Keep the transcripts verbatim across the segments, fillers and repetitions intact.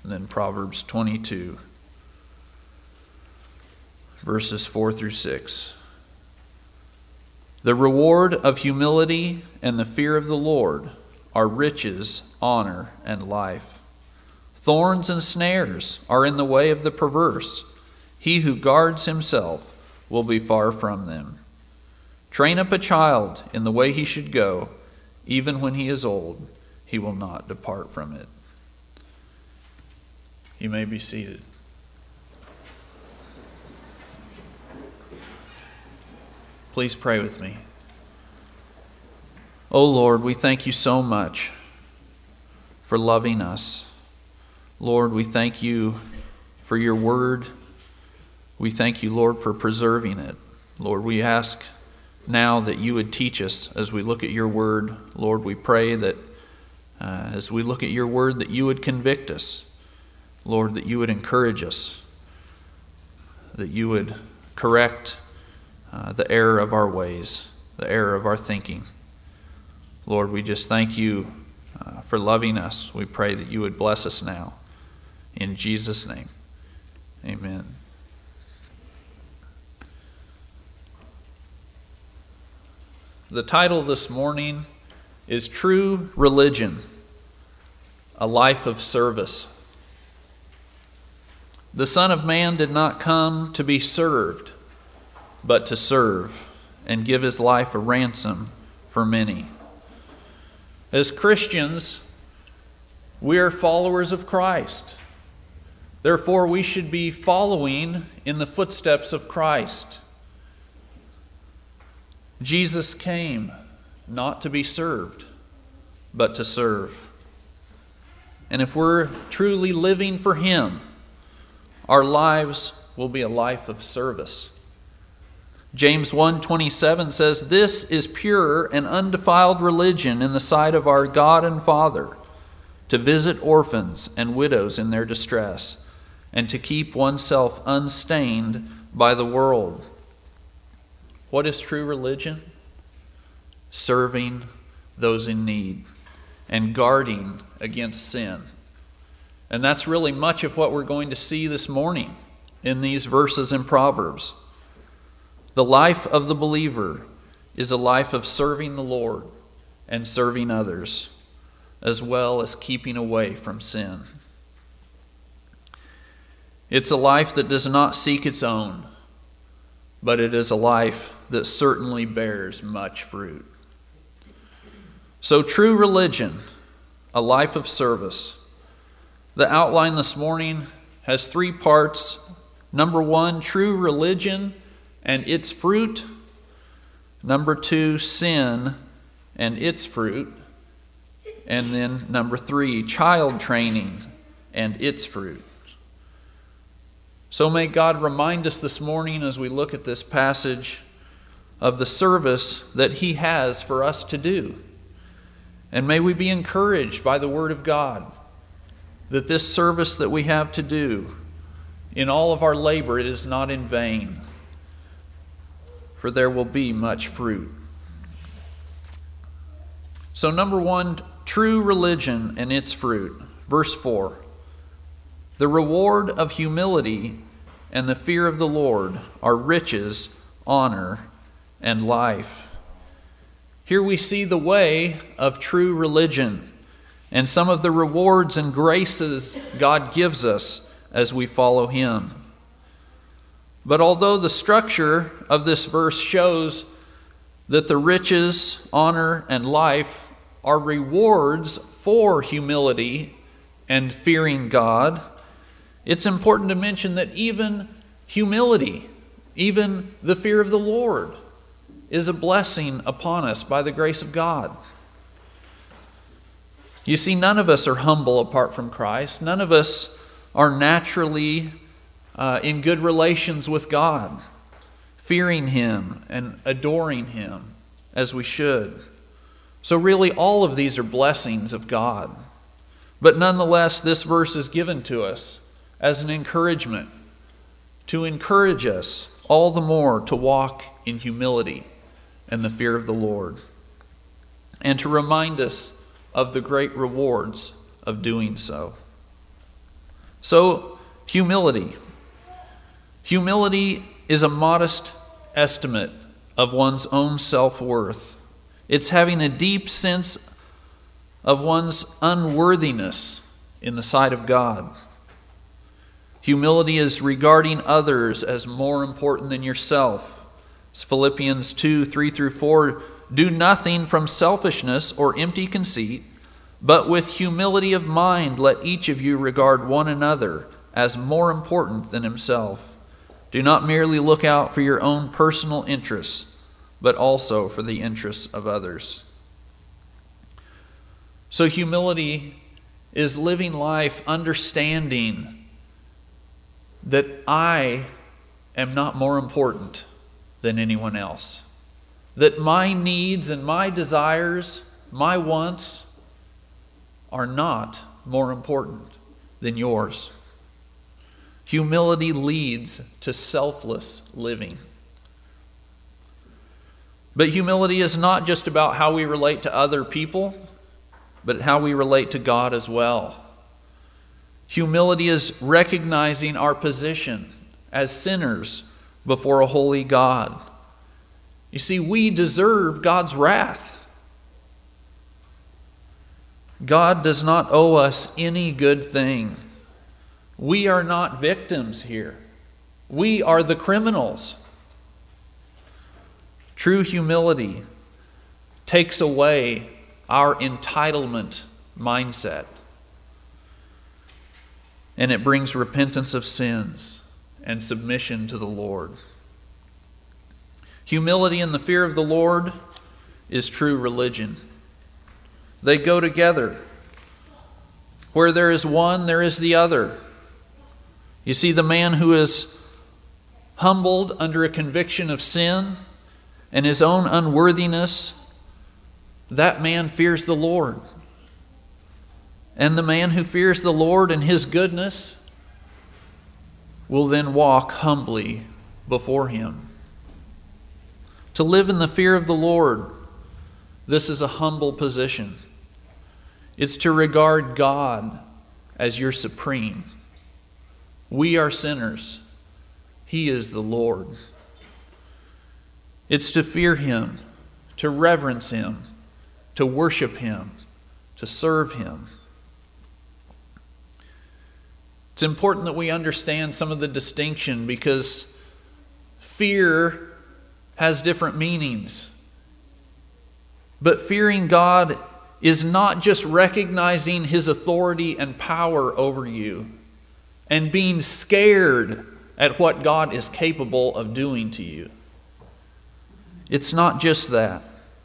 and then Proverbs twenty-two, verses four through six. The reward of humility and the fear of the Lord are riches, honor, and life. Thorns and snares are in the way of the perverse. He who guards himself will be far from them. Train up a child in the way he should go. Even when he is old, he will not depart from it. You may be seated. Please pray with me. Oh Lord, we thank you so much for loving us. Lord, we thank you for your word. We thank you, Lord, for preserving it. Lord, we ask now that you would teach us as we look at your word. Lord, we pray that uh, as we look at your word, that you would convict us. Lord, that you would encourage us, that you would correct uh, the error of our ways, the error of our thinking. Lord, we just thank you uh, for loving us. We pray that you would bless us now. In Jesus' name, amen. The title this morning is True Religion, a Life of Service. The Son of Man did not come to be served, but to serve and give his life a ransom for many. As Christians, we are followers of Christ. Therefore, we should be following in the footsteps of Christ. Jesus came not to be served, but to serve. And if we're truly living for him, our lives will be a life of service. James one twenty-seven says, "This is pure and undefiled religion in the sight of our God and Father, to visit orphans and widows in their distress, and to keep oneself unstained by the world." What is true religion? Serving those in need and guarding against sin. And that's really much of what we're going to see this morning in these verses in Proverbs. The life of the believer is a life of serving the Lord and serving others, as well as keeping away from sin. It's a life that does not seek its own, but it is a life that certainly bears much fruit. So, true religion, a life of service. The outline this morning has three parts. Number one, true religion and its fruit. Number two, sin and its fruit. And then number three, child training and its fruit. So may God remind us this morning as we look at this passage of the service that he has for us to do. And may we be encouraged by the word of God that this service that we have to do, in all of our labor, it is not in vain, for there will be much fruit. So number one, true religion and its fruit. Verse four. The reward of humility and the fear of the Lord are riches, honor, and life. Here we see the way of true religion and some of the rewards and graces God gives us as we follow him. But although the structure of this verse shows that the riches, honor, and life are rewards for humility and fearing God, it's important to mention that even humility, even the fear of the Lord, is a blessing upon us by the grace of God. You see, none of us are humble apart from Christ. None of us are naturally uh, in good relations with God, fearing him and adoring him as we should. So really, all of these are blessings of God. But nonetheless, this verse is given to us as an encouragement, to encourage us all the more to walk in humility and the fear of the Lord, and to remind us of the great rewards of doing so. So, humility. Humility is a modest estimate of one's own self-worth. It's having a deep sense of one's unworthiness in the sight of God. Humility is regarding others as more important than yourself. It's Philippians two, three through four. Do nothing from selfishness or empty conceit, but with humility of mind let each of you regard one another as more important than himself. Do not merely look out for your own personal interests, but also for the interests of others. So humility is living life understanding that I am not more important than anyone else. That my needs and my desires, my wants, are not more important than yours. Humility leads to selfless living. But humility is not just about how we relate to other people, but how we relate to God as well. Humility is recognizing our position as sinners before a holy God. You see, we deserve God's wrath. God does not owe us any good thing. We are not victims here. We are the criminals. True humility takes away our entitlement mindset, and it brings repentance of sins and submission to the Lord. Humility and the fear of the Lord is true religion. They go together. Where there is one, there is the other. You see, the man who is humbled under a conviction of sin and his own unworthiness, that man fears the Lord. And the man who fears the Lord and his goodness will then walk humbly before him. To live in the fear of the Lord, this is a humble position. It's to regard God as your supreme. We are sinners. He is the Lord. It's to fear Him, to reverence Him, to worship Him, to serve Him. It's important that we understand some of the distinction, because fear has different meanings. But fearing God is not just recognizing His authority and power over you and being scared at what God is capable of doing to you. It's not just that.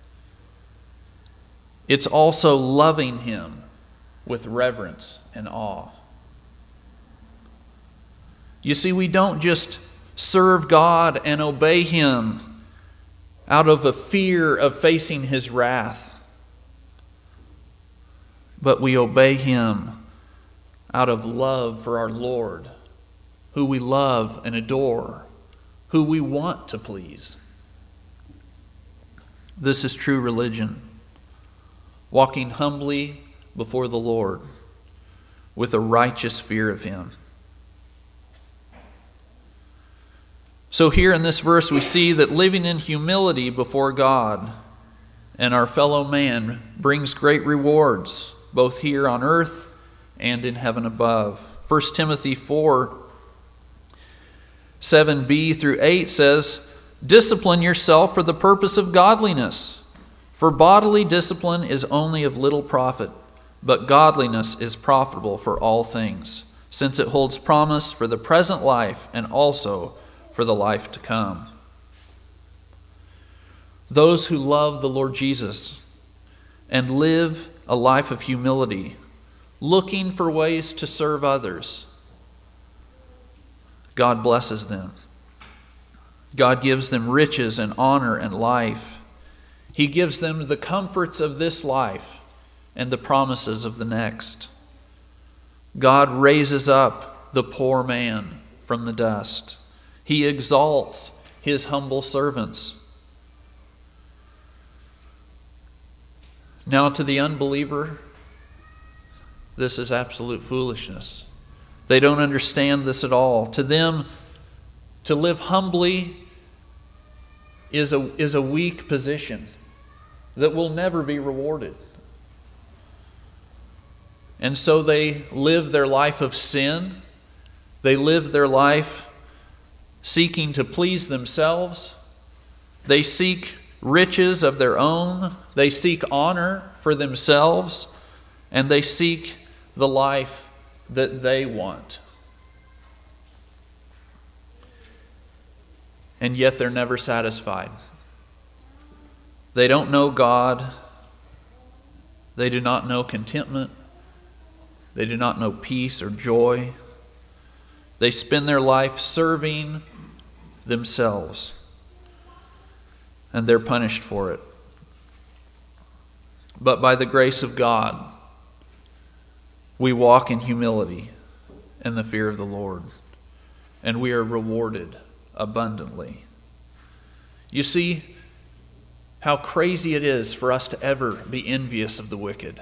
It's also loving Him with reverence and awe. You see, we don't just serve God and obey Him out of a fear of facing His wrath, but we obey Him out of love for our Lord, who we love and adore, who we want to please. This is true religion, walking humbly before the Lord with a righteous fear of Him. So here in this verse we see that living in humility before God and our fellow man brings great rewards, both here on earth and in heaven above. First Timothy four, seven b through eight says, "Discipline yourself for the purpose of godliness, for bodily discipline is only of little profit, but godliness is profitable for all things, since it holds promise for the present life and also for the life to come." Those who love the Lord Jesus and live a life of humility, looking for ways to serve others, God blesses them. God gives them riches and honor and life. He gives them the comforts of this life and the promises of the next. God raises up the poor man from the dust. He exalts His humble servants. Now to the unbeliever, this is absolute foolishness. They don't understand this at all. To them, to live humbly is a, is a weak position that will never be rewarded. And so they live their life of sin. They live their life seeking to please themselves. They seek riches of their own. They seek honor for themselves. And they seek the life that they want. And yet they're never satisfied. They don't know God. They do not know contentment. They do not know peace or joy. They spend their life serving themselves, and they're punished for it. But by the grace of God, we walk in humility and the fear of the Lord, and we are rewarded abundantly. You see how crazy it is for us to ever be envious of the wicked.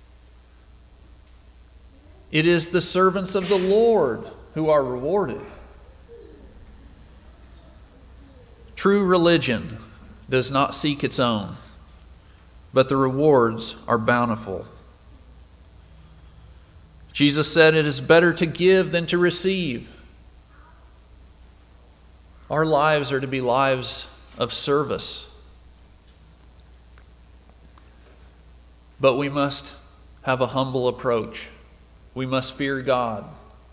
It is the servants of the Lord who are rewarded. True religion does not seek its own, but the rewards are bountiful. Jesus said it is better to give than to receive. Our lives are to be lives of service. But we must have a humble approach. We must fear God.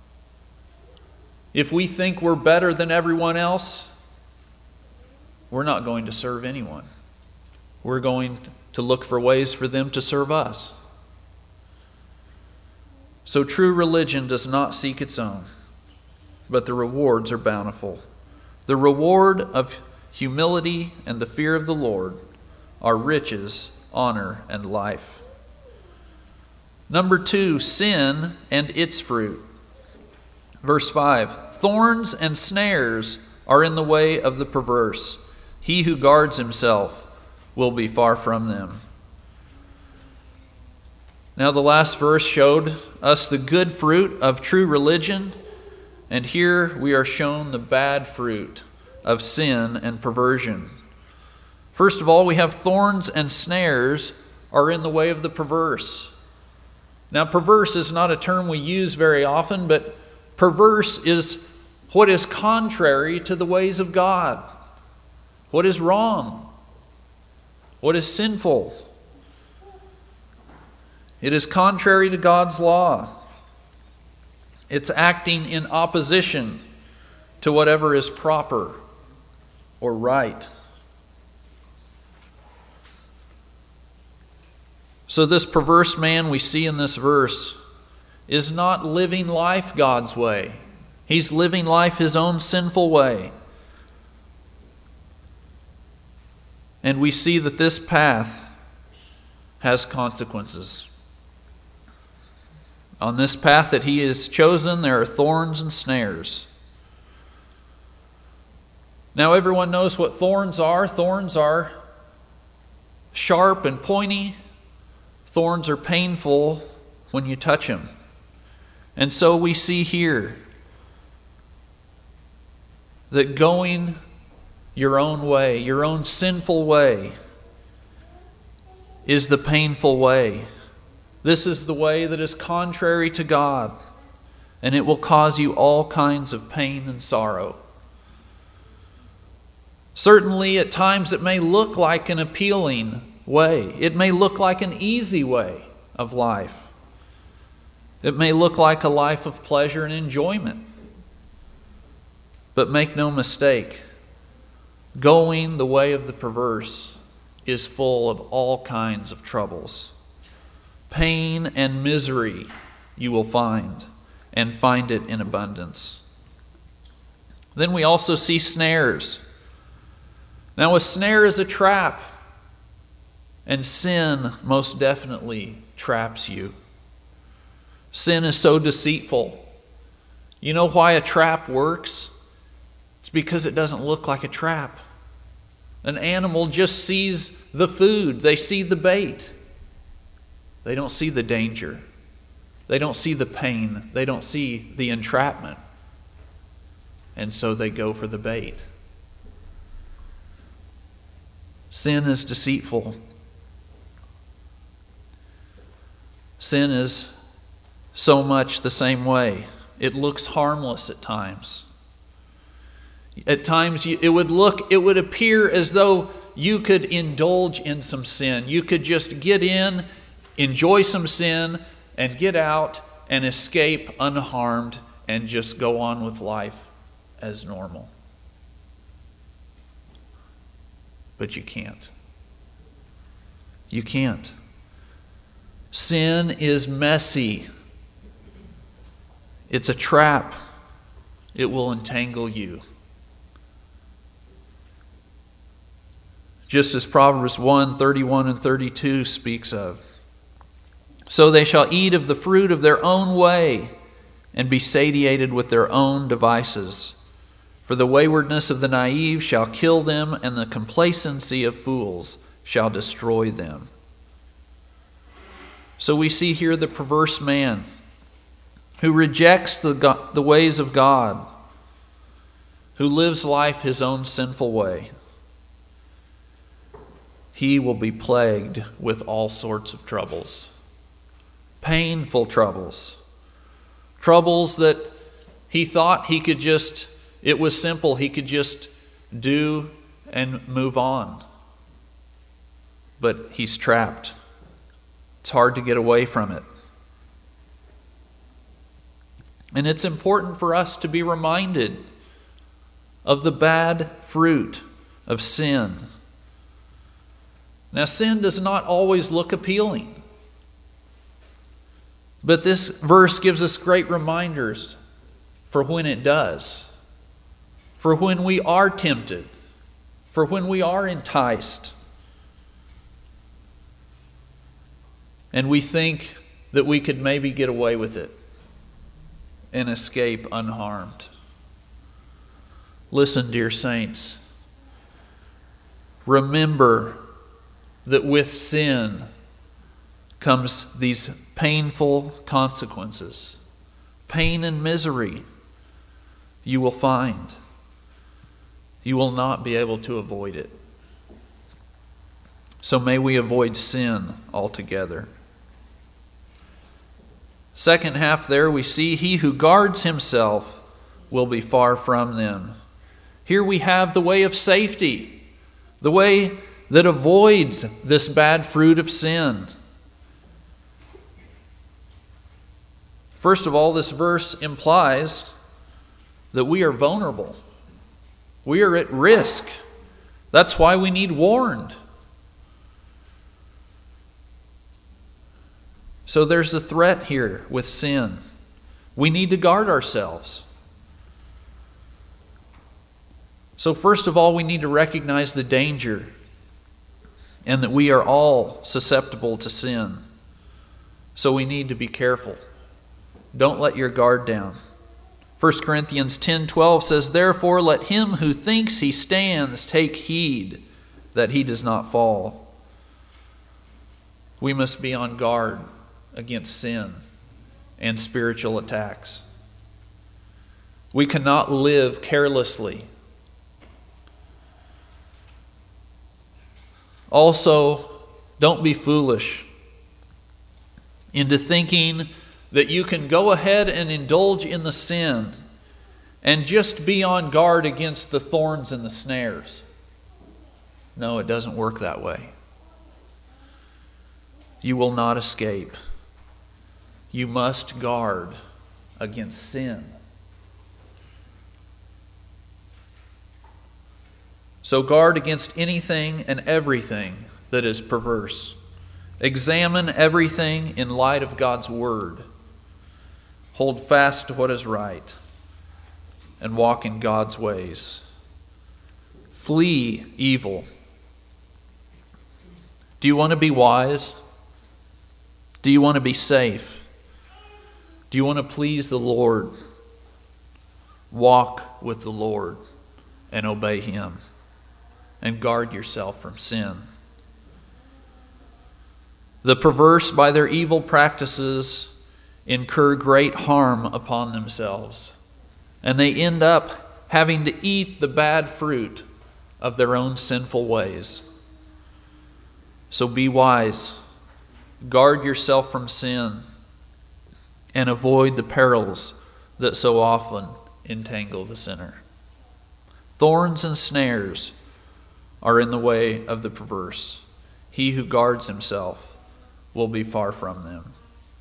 If we think we're better than everyone else, we're not going to serve anyone. We're going to look for ways for them to serve us. So true religion does not seek its own, but the rewards are bountiful. The reward of humility and the fear of the Lord are riches, honor, and life. Number two, sin and its fruit. Verse five, thorns and snares are in the way of the perverse. He who guards himself will be far from them. Now the last verse showed us the good fruit of true religion, and here we are shown the bad fruit of sin and perversion. First of all, we have thorns and snares are in the way of the perverse. Now, perverse is not a term we use very often, but perverse is what is contrary to the ways of God, what is wrong, what is sinful. It is contrary to God's law. It's acting in opposition to whatever is proper or right. So this perverse man we see in this verse is not living life God's way. He's living life his own sinful way. And we see that this path has consequences. On this path that he has chosen, there are thorns and snares. Now everyone knows what thorns are. Thorns are sharp and pointy. Thorns are painful when you touch them. And so we see here that going your own way, your own sinful way, is the painful way. This is the way that is contrary to God, and it will cause you all kinds of pain and sorrow. Certainly, at times it may look like an appealing way. It may look like an easy way of life. It may look like a life of pleasure and enjoyment. But make no mistake, going the way of the perverse is full of all kinds of troubles. Pain and misery you will find, and find it in abundance. Then we also see snares. Now, a snare is a trap, and sin most definitely traps you. Sin is so deceitful. You know why a trap works? It's because it doesn't look like a trap. An animal just sees the food, they see the bait. They don't see the danger. They don't see the pain. They don't see the entrapment. And so they go for the bait. Sin is deceitful. Sin is so much the same way. It looks harmless at times. At times it would look, it would appear as though you could indulge in some sin. You could just get in, enjoy some sin, and get out and escape unharmed and just go on with life as normal. But you can't. You can't. Sin is messy. It's a trap. It will entangle you. Just as Proverbs one, thirty-one and thirty-two speaks of. So they shall eat of the fruit of their own way and be satiated with their own devices. For the waywardness of the naive shall kill them, and the complacency of fools shall destroy them. So we see here the perverse man who rejects the, God, the ways of God, who lives life his own sinful way. He will be plagued with all sorts of troubles. Painful troubles. Troubles that he thought he could just, it was simple, he could just do and move on. But he's trapped. It's hard to get away from it. And it's important for us to be reminded of the bad fruit of sin. Now, sin does not always look appealing. But this verse gives us great reminders for when it does, for when we are tempted, for when we are enticed, and we think that we could maybe get away with it and escape unharmed. Listen, dear saints, remember that with sin comes these painful consequences. Pain and misery you will find. You will not be able to avoid it. So may we avoid sin altogether. Second half there we see, he who guards himself will be far from them. Here we have the way of safety, the way that avoids this bad fruit of sin. First of all, this verse implies that we are vulnerable. We are at risk. That's why we need warned. So there's a threat here with sin. We need to guard ourselves. So first of all, we need to recognize the danger and that we are all susceptible to sin. So we need to be careful. Don't let your guard down. First Corinthians ten twelve says, therefore let him who thinks he stands take heed that he does not fall. We must be on guard against sin and spiritual attacks. We cannot live carelessly. Also, don't be foolish into thinking that you can go ahead and indulge in the sin and just be on guard against the thorns and the snares. No, it doesn't work that way. You will not escape. You must guard against sin. So guard against anything and everything that is perverse. Examine everything in light of God's word. Hold fast to what is right and walk in God's ways. Flee evil. Do you want to be wise? Do you want to be safe? Do you want to please the Lord? Walk with the Lord and obey Him, and guard yourself from sin. The perverse, by their evil practices, incur great harm upon themselves, and they end up having to eat the bad fruit of their own sinful ways. So be wise, guard yourself from sin, and avoid the perils that so often entangle the sinner. Thorns and snares are in the way of the perverse. He who guards himself will be far from them.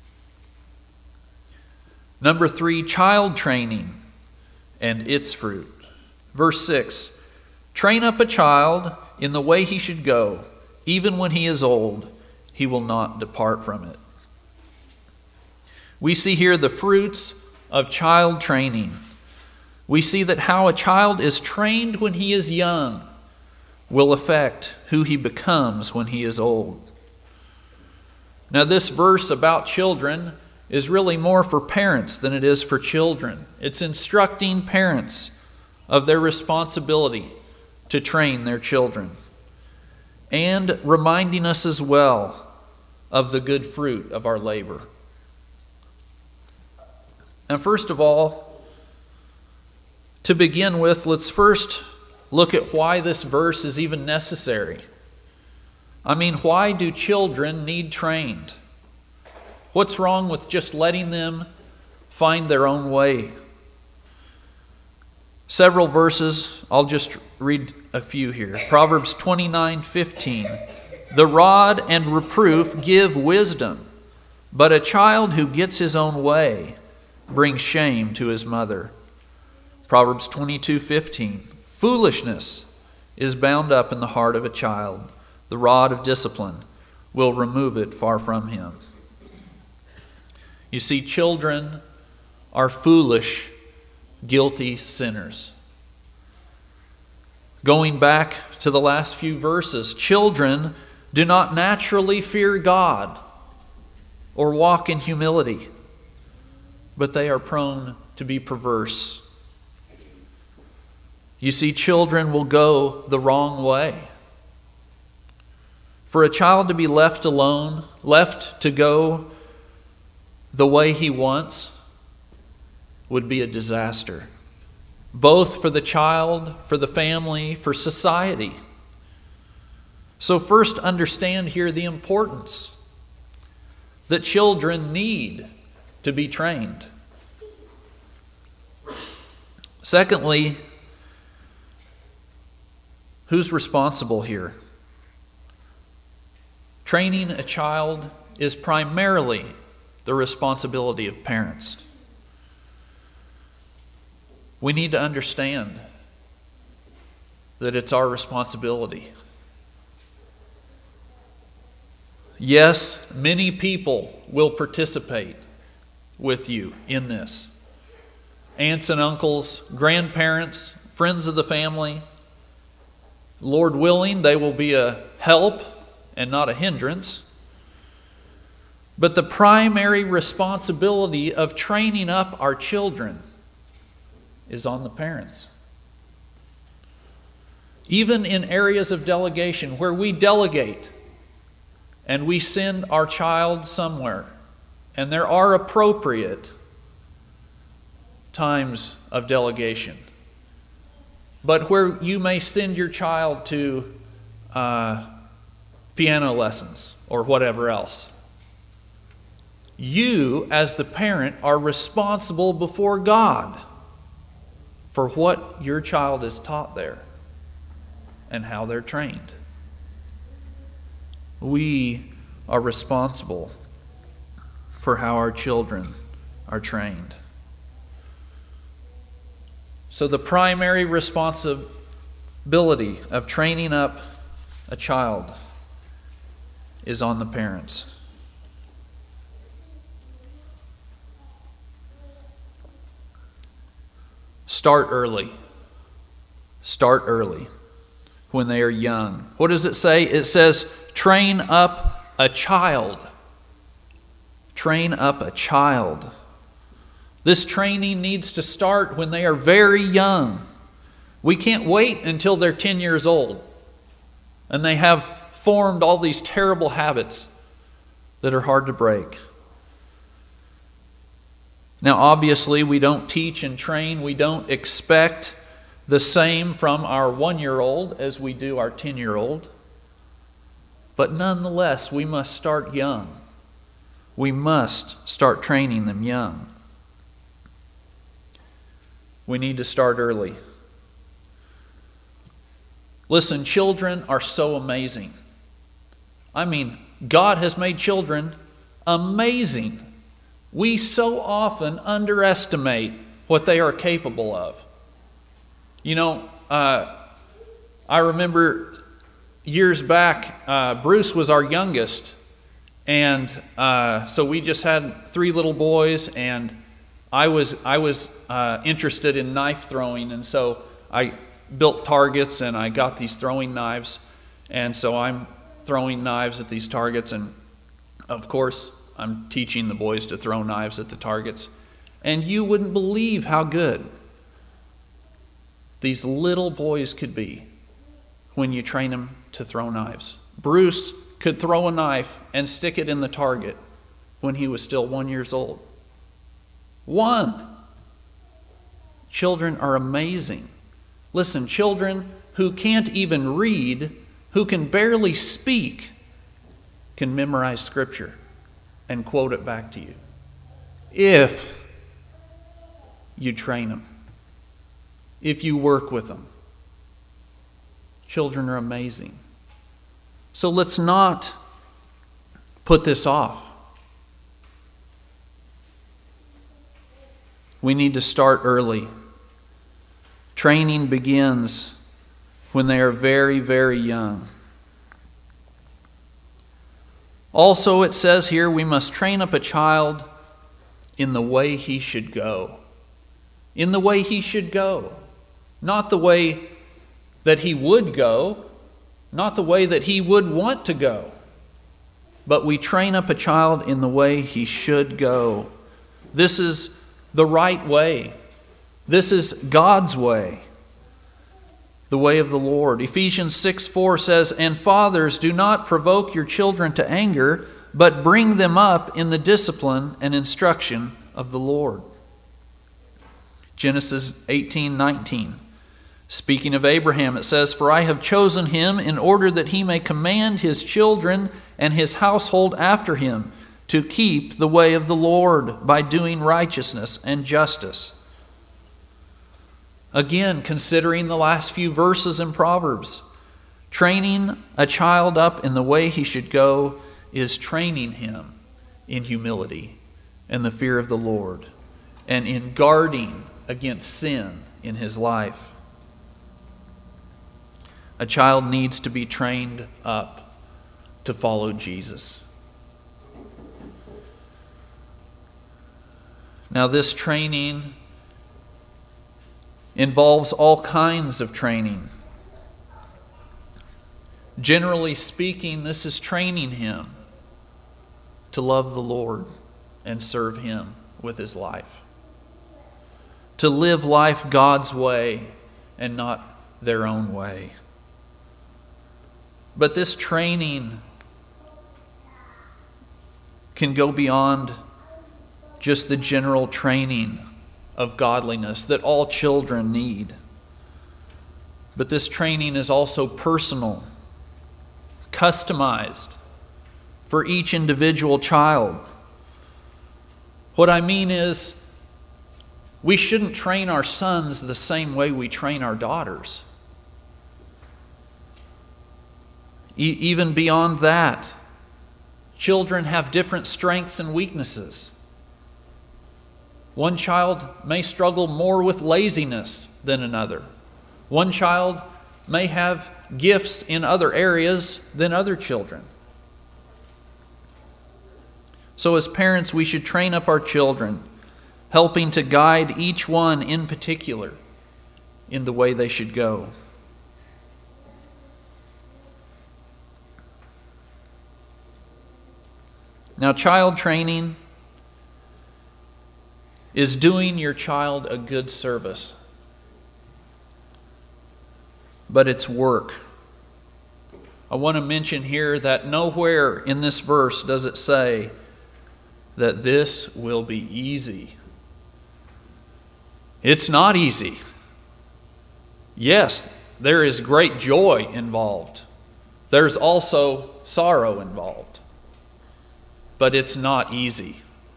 Number three, child training and its fruit. Verse six, train up a child in the way he should go. Even when he is old, he will not depart from it. We see here the fruits of child training. We see that how a child is trained when he is young will affect who he becomes when he is old. Now, this verse about children is really more for parents than it is for children. It's instructing parents of their responsibility to train their children, and reminding us as well of the good fruit of our labor. Now, first of all, to begin with, let's first look at why this verse is even necessary. I mean, why do children need trained? What's wrong with just letting them find their own way? Several verses, I'll just read a few here. Proverbs twenty-nine fifteen. The rod and reproof give wisdom, but a child who gets his own way brings shame to his mother. Proverbs twenty-two fifteen. Foolishness is bound up in the heart of a child. The rod of discipline will remove it far from him. You see, children are foolish, guilty sinners. Going back to the last few verses, children do not naturally fear God or walk in humility, but they are prone to be perverse. You see, children will go the wrong way. For a child to be left alone, left to go the way he wants, would be a disaster, both for the child, for the family, for society. So first, understand here the importance that children need to be trained. Secondly, who's responsible here? Training a child is primarily the responsibility of parents. We need to understand that it's our responsibility. Yes, many people will participate with you in this. Aunts and uncles, grandparents, friends of the family. Lord willing, they will be a help and not a hindrance. But the primary responsibility of training up our children is on the parents. Even in areas of delegation where we delegate and we send our child somewhere, and there are appropriate times of delegation, but where you may send your child to uh, piano lessons or whatever else, you as the parent are responsible before God for what your child is taught there and how they're trained. We are responsible for how our children are trained. So the primary responsibility of training up a child is on the parents. Start early. Start early when they are young. What does it say? It says, train up a child. Train up a child. This training needs to start when they are very young. We can't wait until they're ten years old and they have formed all these terrible habits that are hard to break. Now, obviously, we don't teach and train. We don't expect the same from our one-year-old as we do our ten-year-old. But nonetheless, we must start young. We must start training them young. We need to start early. Listen, children are so amazing. I mean, God has made children amazing. We so often underestimate what they are capable of. You know, uh, I remember years back, uh, Bruce was our youngest, and uh, so we just had three little boys, and I was I was uh, interested in knife throwing, and so I built targets, and I got these throwing knives, and so I'm throwing knives at these targets, and of course I'm teaching the boys to throw knives at the targets, and you wouldn't believe how good these little boys could be when you train them to throw knives. Bruce could throw a knife and stick it in the target when he was still one years old. One. Children are amazing. Listen, children who can't even read, who can barely speak, can memorize Scripture and quote it back to you if you train them, if you work with them. Children are amazing. So let's not put this off. We need to start early. Training begins when they are very, very young. Also, it says here, we must train up a child in the way he should go. In the way he should go. Not the way that he would go, not the way that he would want to go. But we train up a child in the way he should go. This is the right way. This is God's way, the way of the Lord. Ephesians six four says, "And fathers, do not provoke your children to anger, but bring them up in the discipline and instruction of the Lord." Genesis eighteen nineteen. Speaking of Abraham, it says, "For I have chosen him in order that he may command his children and his household after him to keep the way of the Lord by doing righteousness and justice." Again, considering the last few verses in Proverbs, training a child up in the way he should go is training him in humility and the fear of the Lord and in guarding against sin in his life. A child needs to be trained up to follow Jesus. Now, this training involves all kinds of training. Generally speaking, this is training him to love the Lord and serve him with his life. To live life God's way and not their own way. But this training can go beyond just the general training of godliness that all children need. But this training is also personal, customized for each individual child. What I mean is, we shouldn't train our sons the same way we train our daughters. E- even beyond that, children have different strengths and weaknesses. One child may struggle more with laziness than another. One child may have gifts in other areas than other children. So as parents, we should train up our children, helping to guide each one in particular in the way they should go. Now, child training is doing your child a good service. But it's work. I want to mention here that nowhere in this verse does it say that this will be easy It's not easy. Yes, there is great joy involved. There's also sorrow involved. But it's not easy.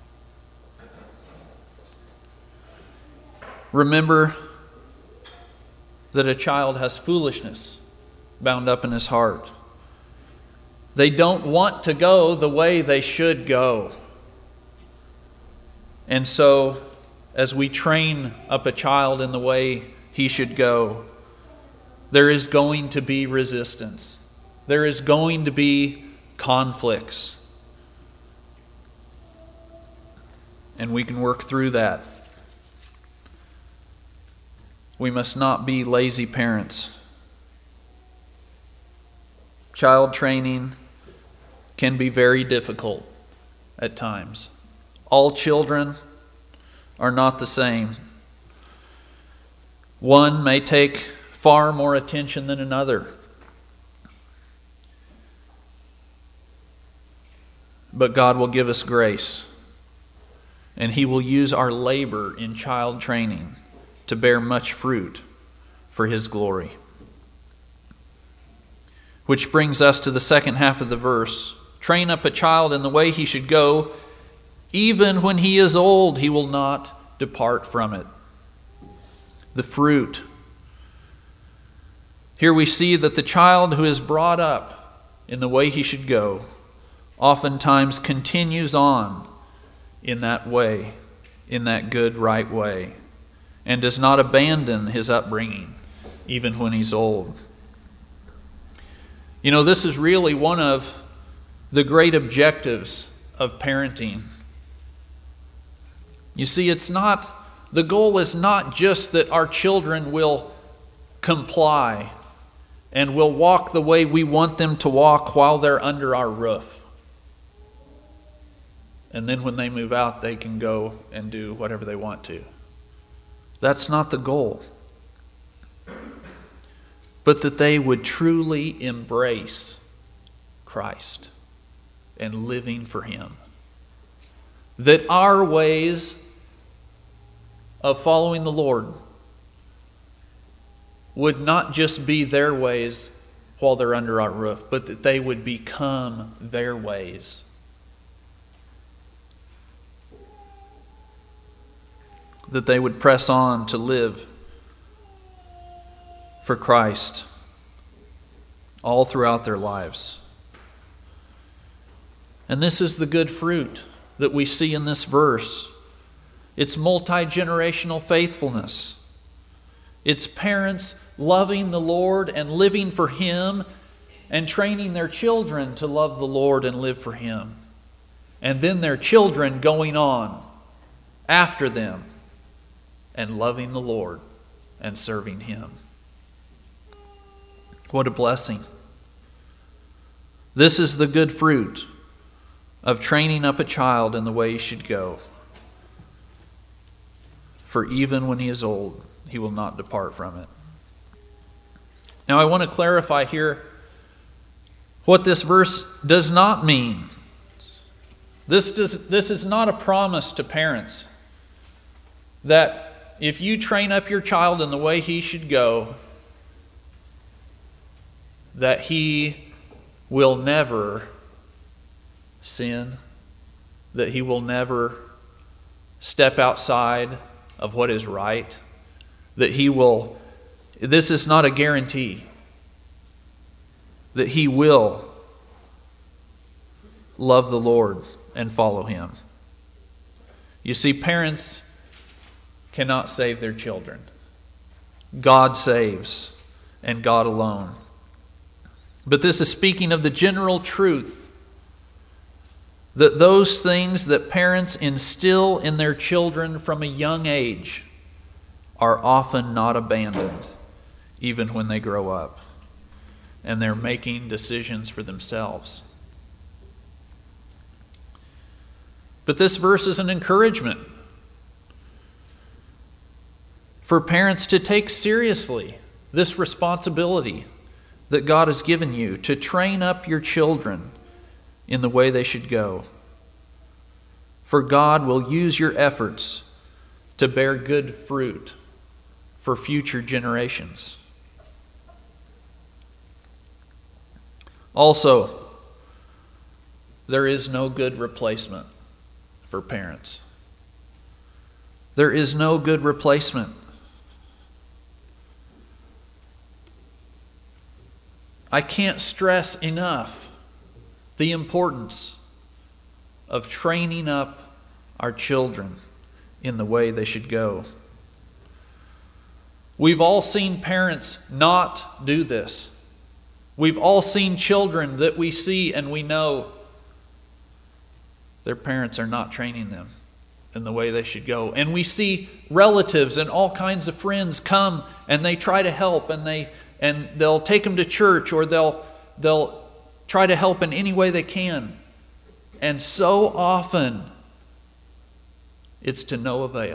Remember that a child has foolishness bound up in his heart. They don't want to go the way they should go. And so, as we train up a child in the way he should go, there is going to be resistance. There is going to be conflicts. And we can work through that. We must not be lazy parents. Child training can be very difficult at times. All children are not the same. One may take far more attention than another. But God will give us grace, and He will use our labor in child training to bear much fruit for His glory. Which brings us to the second half of the verse. Train up a child in the way he should go. Even when he is old, he will not depart from it. The fruit. Here we see that the child who is brought up in the way he should go oftentimes continues on in that way, in that good, right way, and does not abandon his upbringing, even when he's old. You know, this is really one of the great objectives of parenting. You see, it's not, the goal is not just that our children will comply and will walk the way we want them to walk while they're under our roof. And then when they move out, they can go and do whatever they want to. That's not the goal. But that they would truly embrace Christ and living for Him. That our ways of following the Lord would not just be their ways while they're under our roof, but that they would become their ways. That they would press on to live for Christ all throughout their lives. And this is the good fruit that we see in this verse. It's multi-generational faithfulness. It's parents loving the Lord and living for Him and training their children to love the Lord and live for Him. And then their children going on after them and loving the Lord and serving Him. What a blessing. This is the good fruit of training up a child in the way he should go. For even when he is old, he will not depart from it. Now I want to clarify here what this verse does not mean. This does, this is not a promise to parents that if you train up your child in the way he should go, that he will never sin, that he will never step outside of what is right, that he will, this is not a guarantee, that he will love the Lord and follow Him. You see, parents cannot save their children. God saves, and God alone. But this is speaking of the general truth that those things that parents instill in their children from a young age are often not abandoned, even when they grow up and they're making decisions for themselves. But this verse is an encouragement for parents to take seriously this responsibility that God has given you to train up your children in the way they should go. For God will use your efforts to bear good fruit for future generations. Also, there is no good replacement for parents. There is no good replacement. I can't stress enough the importance of training up our children in the way they should go. We've all seen parents not do this. We've all seen children that we see and we know their parents are not training them in the way they should go. And we see relatives and all kinds of friends come and they try to help, and they and they'll take them to church, or they'll they'll try to help in any way they can. And so often it's to no avail.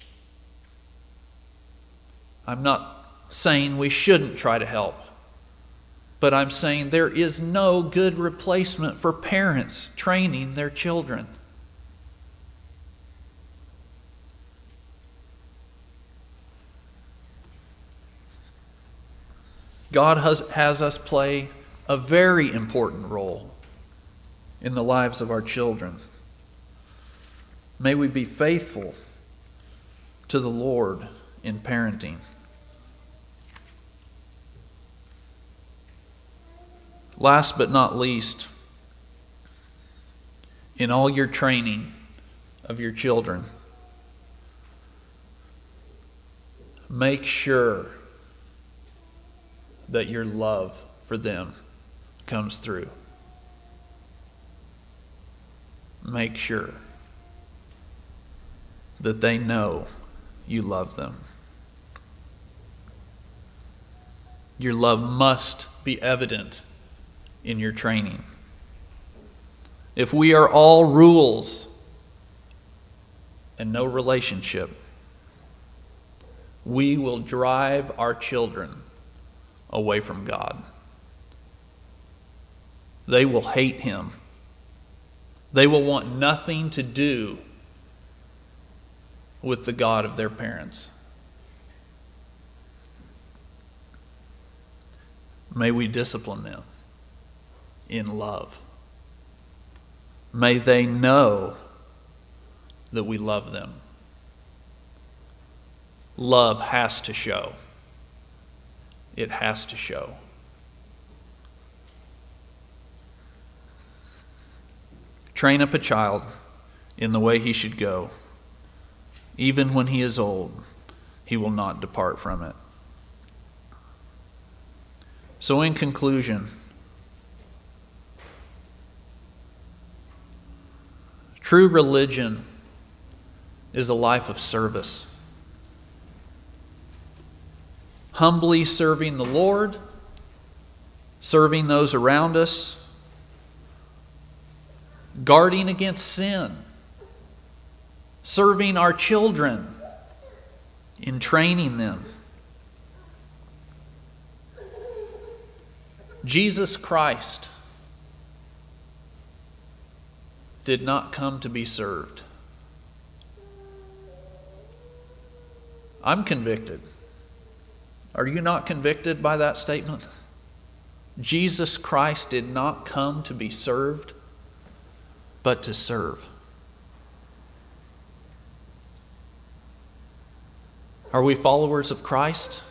I'm not saying we shouldn't try to help, but I'm saying there is no good replacement for parents training their children. God has, has us play a very important role in the lives of our children. May we be faithful to the Lord in parenting. Last but not least, in all your training of your children, make sure that your love for them comes through. Make sure that they know you love them. Your love must be evident in your training. If we are all rules and no relationship, we will drive our children away from God. They will hate Him. They will want nothing to do with the God of their parents. May we discipline them in love. May they know that we love them. Love has to show. It has to show. Train up a child in the way he should go. Even when he is old, he will not depart from it. So in conclusion, true religion is a life of service. Humbly serving the Lord, serving those around us, guarding against sin, serving our children in training them. Jesus Christ did not come to be served. I'm convicted. Are you not convicted by that statement? Jesus Christ did not come to be served, but to serve. Are we followers of Christ?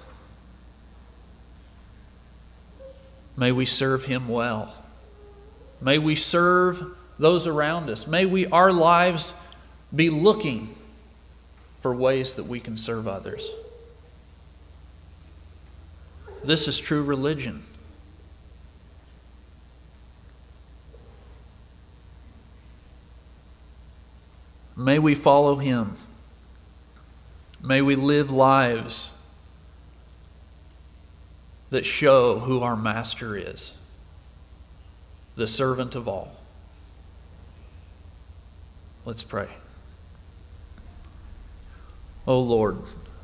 May we serve Him well. May we serve those around us. May we, our lives be looking for ways that we can serve others. This is true religion. May we follow Him. May we live lives that show who our Master is, the servant of all. Let's pray. Oh Lord,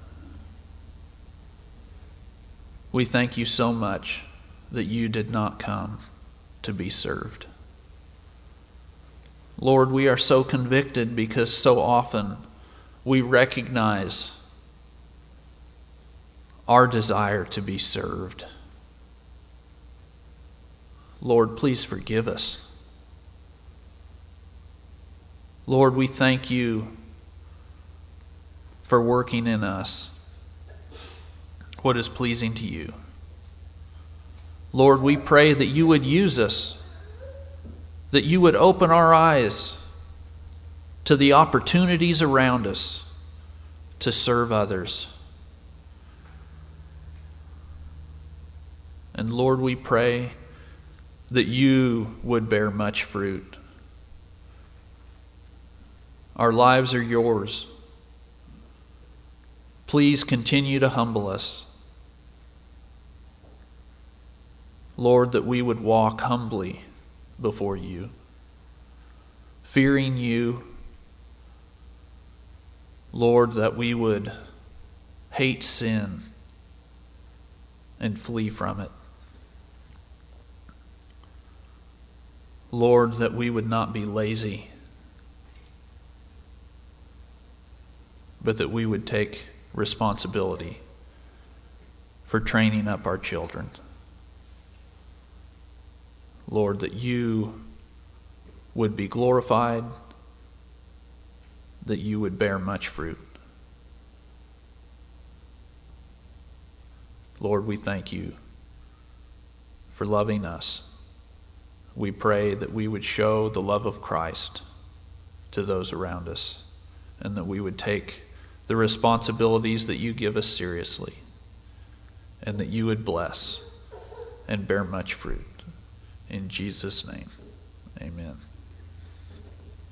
we thank You so much that You did not come to be served. Lord, we are so convicted because so often we recognize our desire to be served. Lord, please forgive us. Lord, we thank you for working in us what is pleasing to you. Lord, we pray that you would use us, that you would open our eyes to the opportunities around us to serve others. And Lord, we pray that you would bear much fruit. Our lives are yours. Please continue to humble us. Lord, that we would walk humbly before you, fearing you. Lord, that we would hate sin and flee from it. Lord, that we would not be lazy, but that we would take responsibility for training up our children. Lord, that you would be glorified, that you would bear much fruit. Lord, we thank you for loving us. We pray that we would show the love of Christ to those around us, and that we would take the responsibilities that you give us seriously, and that you would bless and bear much fruit. In Jesus' name, amen.